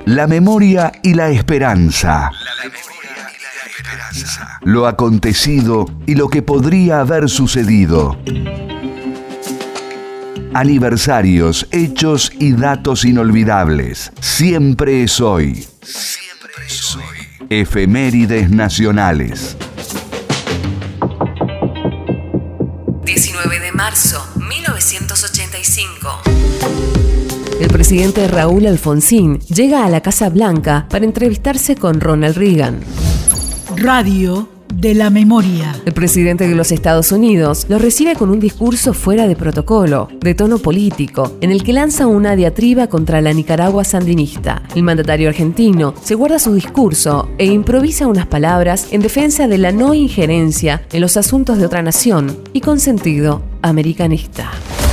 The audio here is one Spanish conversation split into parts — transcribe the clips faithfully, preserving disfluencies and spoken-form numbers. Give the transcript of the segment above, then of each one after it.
La memoria y la esperanza. La memoria y la esperanza. Lo acontecido y lo que podría haber sucedido. Aniversarios, hechos y datos inolvidables. Siempre es hoy. Siempre es hoy. Efemérides nacionales. diecinueve de marzo, mil novecientos ochenta y cinco. El presidente Raúl Alfonsín llega a la Casa Blanca para entrevistarse con Ronald Reagan. Radio de la memoria. El presidente de los Estados Unidos lo recibe con un discurso fuera de protocolo, de tono político, en el que lanza una diatriba contra la Nicaragua sandinista. El mandatario argentino se guarda su discurso e improvisa unas palabras en defensa de la no injerencia en los asuntos de otra nación y con sentido americanista.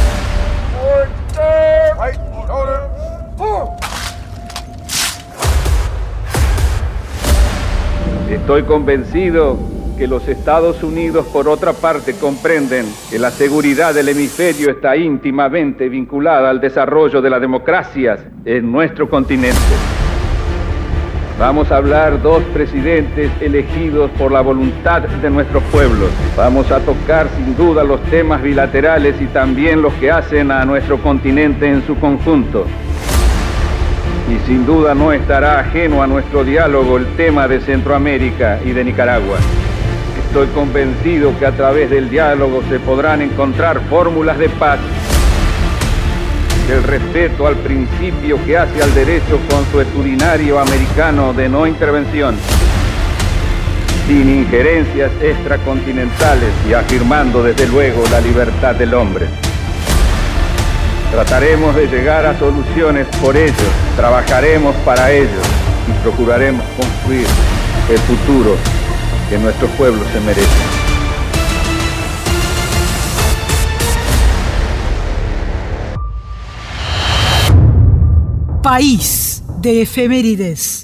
Estoy convencido que los Estados Unidos, por otra parte, comprenden que la seguridad del hemisferio está íntimamente vinculada al desarrollo de las democracias en nuestro continente. Vamos a hablar dos presidentes elegidos por la voluntad de nuestros pueblos. Vamos a tocar sin duda los temas bilaterales y también los que hacen a nuestro continente en su conjunto. Y sin duda no estará ajeno a nuestro diálogo el tema de Centroamérica y de Nicaragua. Estoy convencido que a través del diálogo se podrán encontrar fórmulas de paz, del respeto al principio que hace al derecho consuetudinario americano de no intervención, sin injerencias extracontinentales y afirmando desde luego la libertad del hombre. Trataremos de llegar a soluciones por ellos, trabajaremos para ellos y procuraremos construir el futuro que nuestro pueblo se merece. País de efemérides.